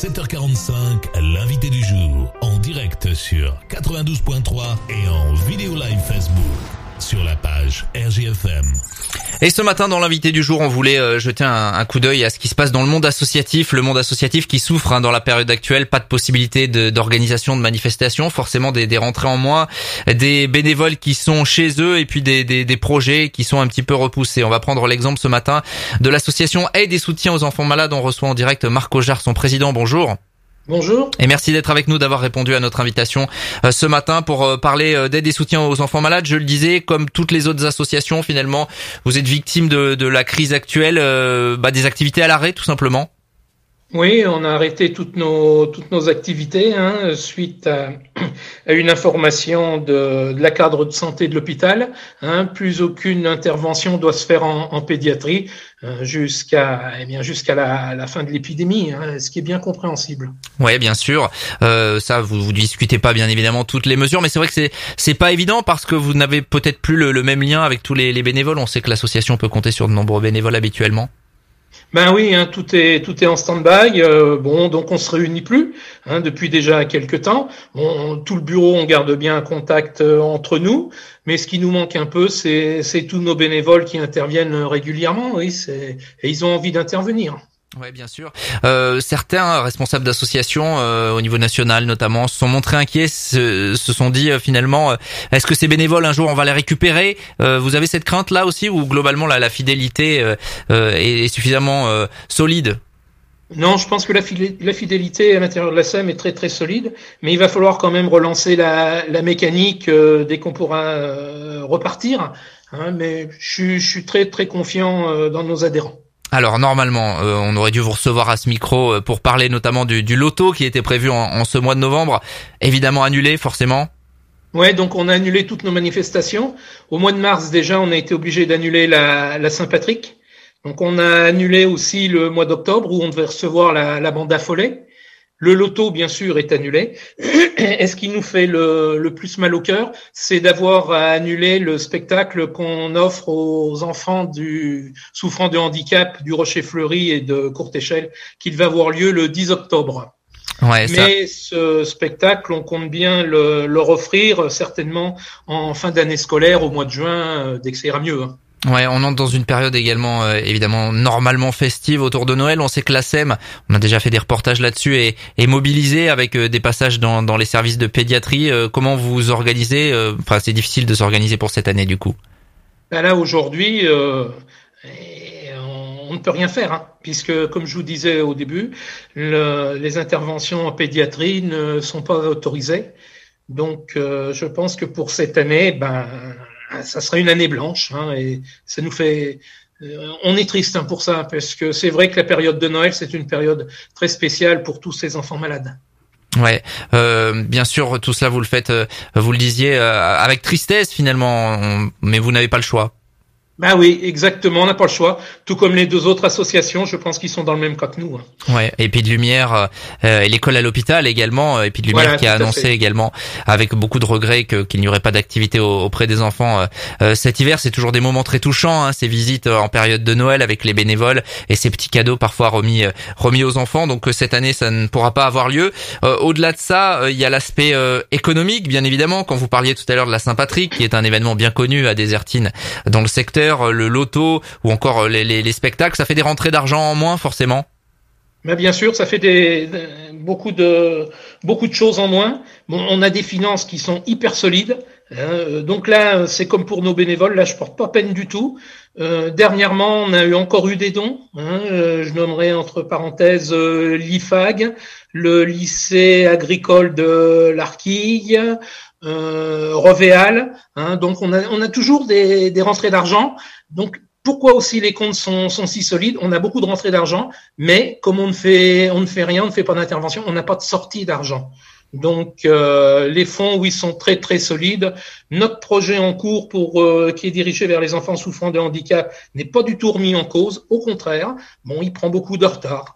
7h45, l'invité du jour, en direct sur 92.3 et en vidéo live Facebook sur la page RJFM. Et ce matin, dans l'invité du jour, on voulait jeter un coup d'œil à ce qui se passe dans le monde associatif qui souffre dans la période actuelle. Pas de possibilité d'organisation de manifestations, forcément des rentrées en moins, des bénévoles qui sont chez eux et puis des projets qui sont un petit peu repoussés. On va prendre l'exemple ce matin de l'association Aide et Soutien aux enfants malades. On reçoit en direct Marc Aujar, son président. Bonjour. Bonjour. Et merci d'être avec nous, d'avoir répondu à notre invitation ce matin pour parler d'aide et soutien aux enfants malades. Je le disais, comme toutes les autres associations, finalement, vous êtes victime de la crise actuelle, des activités à l'arrêt, tout simplement. Oui, on a arrêté toutes nos activités suite à une information de la cadre de santé de l'hôpital. Plus aucune intervention doit se faire en pédiatrie jusqu'à la fin de l'épidémie, ce qui est bien compréhensible. Ouais, bien sûr. Ça, vous discutez pas bien évidemment toutes les mesures, mais c'est vrai que c'est pas évident parce que vous n'avez peut-être plus le même lien avec tous les bénévoles. On sait que l'association peut compter sur de nombreux bénévoles habituellement. Ben oui, tout est en stand-by. Donc on se réunit plus depuis déjà quelques temps. Tout le bureau, on garde bien un contact entre nous, mais ce qui nous manque un peu, c'est tous nos bénévoles qui interviennent régulièrement. Oui, et ils ont envie d'intervenir. Ouais, bien sûr. Certains responsables d'associations au niveau national notamment se sont montrés inquiets, se sont dit finalement est-ce que ces bénévoles un jour on va les récupérer? Vous avez cette crainte là aussi ou globalement la fidélité est suffisamment solide? Non, je pense que la fidélité à l'intérieur de la SEM est très très solide, mais il va falloir quand même relancer la mécanique dès qu'on pourra repartir. Mais je suis très très confiant dans nos adhérents. Alors normalement, on aurait dû vous recevoir à ce micro pour parler notamment du loto qui était prévu en ce mois de novembre, évidemment annulé forcément. Ouais, donc on a annulé toutes nos manifestations. Au mois de mars déjà, on a été obligé d'annuler la Saint-Patrick. Donc on a annulé aussi le mois d'octobre où on devait recevoir la bande affolée. Le loto, bien sûr, est annulé. Et ce qui nous fait le plus mal au cœur, c'est d'avoir annulé le spectacle qu'on offre aux enfants souffrant de handicap du Rocher Fleuri et de Courte Échelle, qui va avoir lieu le 10 octobre. Ouais, mais ce spectacle, on compte bien leur offrir certainement en fin d'année scolaire, au mois de juin, dès que ça ira mieux. Ouais, on entre dans une période également évidemment normalement festive autour de Noël. On sait que la SEM, on a déjà fait des reportages là-dessus, est mobilisée avec des passages dans les services de pédiatrie. Comment vous vous organisez? C'est difficile de s'organiser pour cette année du coup. Là aujourd'hui, on ne peut rien faire, puisque comme je vous disais au début, les interventions en pédiatrie ne sont pas autorisées. Donc, je pense que pour cette année, ça sera une année blanche, et ça nous fait. On est triste pour ça, parce que c'est vrai que la période de Noël, c'est une période très spéciale pour tous ces enfants malades. Ouais, bien sûr, tout cela vous le faites, vous le disiez, avec tristesse finalement, mais vous n'avez pas le choix. Ben oui, exactement, on n'a pas le choix. Tout comme les deux autres associations, je pense qu'ils sont dans le même cas que nous. Ouais, et puis de Lumière, et l'école à l'hôpital également, et puis de Lumière qui a annoncé également, avec beaucoup de regrets, qu'il n'y aurait pas d'activité auprès des enfants cet hiver. C'est toujours des moments très touchants, ces visites en période de Noël avec les bénévoles et ces petits cadeaux parfois remis aux enfants. Donc cette année, ça ne pourra pas avoir lieu. Au-delà de ça, il y a l'aspect économique, bien évidemment. Quand vous parliez tout à l'heure de la Saint-Patrick, qui est un événement bien connu à Désertines dans le secteur, le loto ou encore les spectacles, ça fait des rentrées d'argent en moins forcément. Mais bien sûr, ça fait beaucoup de choses en moins. On a des finances qui sont hyper solides. Donc là, c'est comme pour nos bénévoles. Là, je porte pas peine du tout. Dernièrement, on a encore eu des dons. Je nommerai entre parenthèses l'IFAG, le lycée agricole de l'Arquille, Revéal. Donc on a toujours des rentrées d'argent. Donc pourquoi aussi les comptes sont si solides? On a beaucoup de rentrées d'argent, mais comme on ne fait rien, on ne fait pas d'intervention, on n'a pas de sortie d'argent. Donc les fonds, oui, sont très très solides. Notre projet en cours qui est dirigé vers les enfants souffrant de handicap n'est pas du tout remis en cause. Au contraire, il prend beaucoup de retard.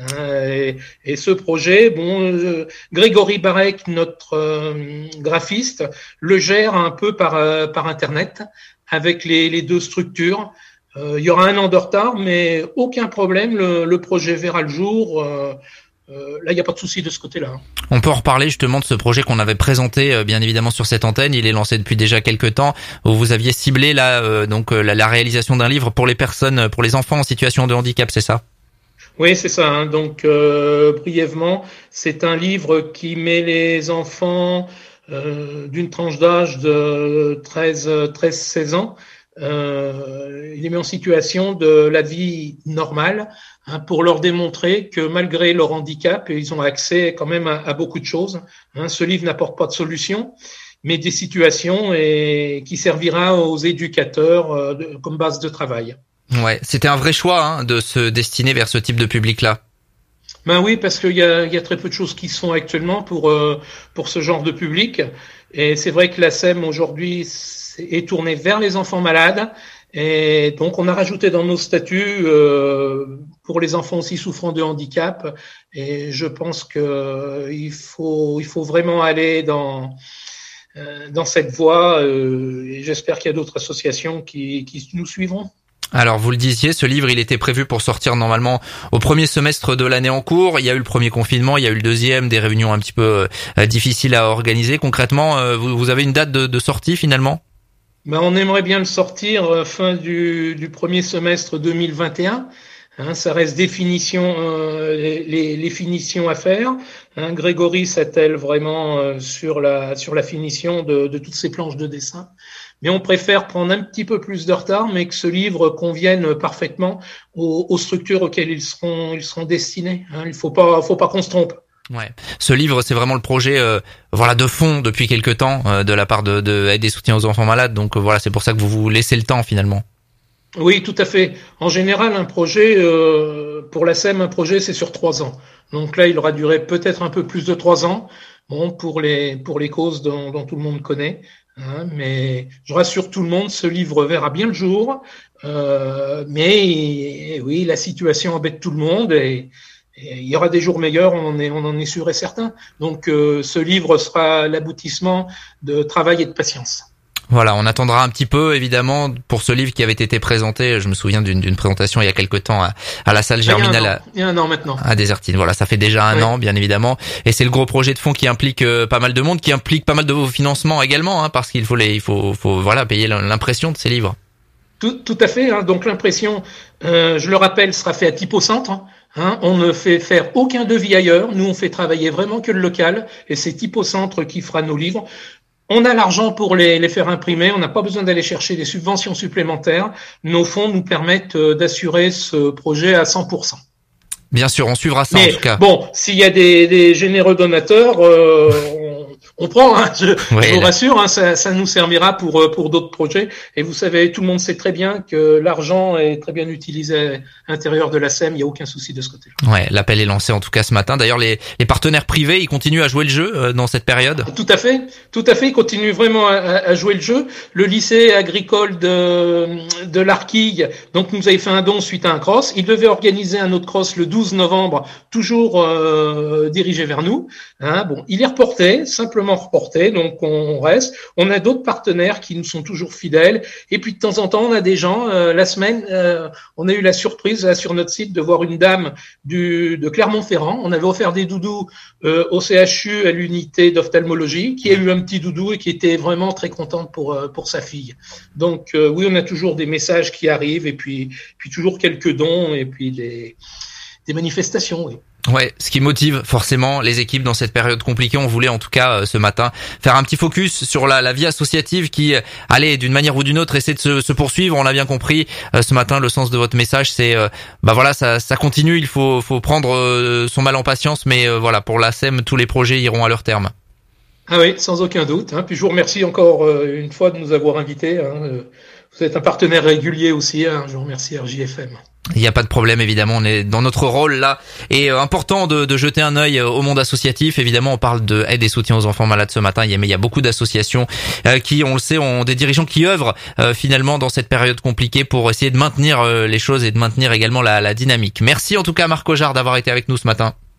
Et ce projet, Grégory Barek, notre graphiste, le gère un peu par Internet avec les deux structures. Il y aura 1 an de retard, mais aucun problème. Le projet verra le jour là, il n'y a pas de souci de ce côté-là. On peut en reparler justement de ce projet qu'on avait présenté bien évidemment sur cette antenne. Il est lancé depuis déjà quelques temps, où vous aviez ciblé là la réalisation d'un livre pour les personnes, pour les enfants en situation de handicap, c'est ça? Oui, c'est ça. Hein. Donc, brièvement, c'est un livre qui met les enfants d'une tranche d'âge de 13-16 ans. Il les met en situation de la vie normale, hein, pour leur démontrer que malgré leur handicap, ils ont accès quand même à beaucoup de choses. Hein. Ce livre n'apporte pas de solution, mais des situations qui servira aux éducateurs comme base de travail. Ouais, c'était un vrai choix, hein, de se destiner vers ce type de public-là. Ben oui, parce qu'il y a très peu de choses qui se font actuellement pour ce genre de public. Et c'est vrai que la SEM aujourd'hui est tournée vers les enfants malades. Et donc on a rajouté dans nos statuts pour les enfants aussi souffrant de handicap. Et je pense que il faut vraiment aller dans cette voie. Et j'espère qu'il y a d'autres associations qui nous suivront. Alors vous le disiez, ce livre il était prévu pour sortir normalement au premier semestre de l'année en cours. Il y a eu le premier confinement, il y a eu le deuxième, des réunions un petit peu difficiles à organiser. Concrètement, vous avez une date de sortie finalement? Ben, on aimerait bien le sortir fin du premier semestre 2021. Hein, ça reste les finitions à faire. Hein, Grégory s'attelle vraiment sur la finition de toutes ces planches de dessin. Mais on préfère prendre un petit peu plus de retard, mais que ce livre convienne parfaitement aux structures auxquelles ils seront destinés. Hein, il faut pas qu'on se trompe. Ouais. Ce livre, c'est vraiment le projet, de fond depuis quelque temps, de la part de Aide et Soutien aux enfants malades. Donc voilà, c'est pour ça que vous vous laissez le temps finalement. Oui, tout à fait. En général, un projet, pour la SEM, un projet, c'est sur 3 ans. Donc là, il aura duré peut-être un peu plus de 3 ans. Bon, pour les causes dont tout le monde connaît. Hein, mais je rassure tout le monde, ce livre verra bien le jour. Mais oui, la situation embête tout le monde et il y aura des jours meilleurs, on en est sûr et certain. Donc, ce livre sera l'aboutissement de travail et de patience. Voilà, on attendra un petit peu, évidemment, pour ce livre qui avait été présenté. Je me souviens d'une présentation il y a quelque temps à la salle Germinal. Il y a un an maintenant. À Désertine. Voilà, ça fait déjà un an, bien évidemment. Et c'est le gros projet de fond qui implique pas mal de monde, qui implique pas mal de vos financements également, hein, parce qu'il faut payer l'impression de ces livres. Tout à fait. Hein. Donc l'impression, je le rappelle, sera fait à Typocentre. Hein, on ne fait faire aucun devis ailleurs. Nous, on fait travailler vraiment que le local. Et c'est Typocentre qui fera nos livres. On a l'argent pour les faire imprimer. On n'a pas besoin d'aller chercher des subventions supplémentaires. Nos fonds nous permettent d'assurer ce projet à 100%. Bien sûr, on suivra ça. Mais, en tout cas. Bon, s'il y a des généreux donateurs, on prend. Hein, je vous rassure, hein, ça nous servira pour d'autres projets. Et vous savez, tout le monde sait très bien que l'argent est très bien utilisé à l'intérieur de la SEM. Il n'y a aucun souci de ce côté-là. Ouais, l'appel est lancé en tout cas ce matin. D'ailleurs, les partenaires privés, ils continuent à jouer le jeu dans cette période. Tout à fait. Ils continuent vraiment à jouer le jeu. Le lycée agricole de l'Arquille, donc nous avait fait un don suite à un cross. Il devait organiser un autre cross le 12 novembre, toujours dirigé vers nous. Hein, bon, il est reporté, simplement reporté, donc on reste. On a d'autres partenaires qui nous sont toujours fidèles. Et puis de temps en temps, on a des gens. La semaine, on a eu la surprise là, sur notre site de voir une dame de Clermont-Ferrand. On avait offert des doudous au CHU à l'unité d'ophtalmologie, qui a eu un petit doudou et qui était vraiment très contente pour sa fille. Donc oui, on a toujours des messages qui arrivent et puis toujours quelques dons et puis des manifestations. Oui. Ouais, ce qui motive forcément les équipes dans cette période compliquée. On voulait en tout cas ce matin faire un petit focus sur la vie associative qui, allez, d'une manière ou d'une autre, essaie de se poursuivre. On l'a bien compris. Ce matin, le sens de votre message, c'est, ça continue. Il faut prendre son mal en patience, mais voilà, pour la SEM, tous les projets iront à leur terme. Ah oui, sans aucun doute. Hein. Puis je vous remercie encore une fois de nous avoir invités. Hein. Vous êtes un partenaire régulier aussi. Hein. Je vous remercie RJFM. Il n'y a pas de problème, évidemment, on est dans notre rôle là. Et important de jeter un œil au monde associatif. Évidemment, on parle de aide et soutien aux enfants malades ce matin, mais il y a beaucoup d'associations qui, on le sait, ont des dirigeants qui œuvrent finalement dans cette période compliquée pour essayer de maintenir les choses et de maintenir également la dynamique. Merci en tout cas Marc Ojard d'avoir été avec nous ce matin.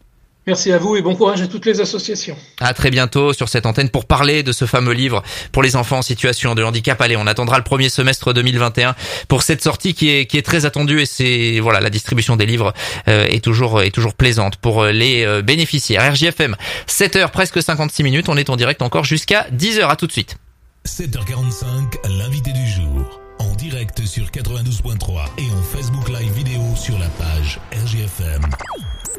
Merci à vous et bon courage à toutes les associations. À très bientôt sur cette antenne pour parler de ce fameux livre pour les enfants en situation de handicap. Allez, on attendra le premier semestre 2021 pour cette sortie qui est très attendue et c'est voilà, la distribution des livres est toujours plaisante pour les bénéficiaires. RJFM, 7h presque 56 minutes, on est en direct encore jusqu'à 10h. À tout de suite. 7h45, l'invité du jour. En direct sur 92.3 et en Facebook Live vidéo sur la page RJFM.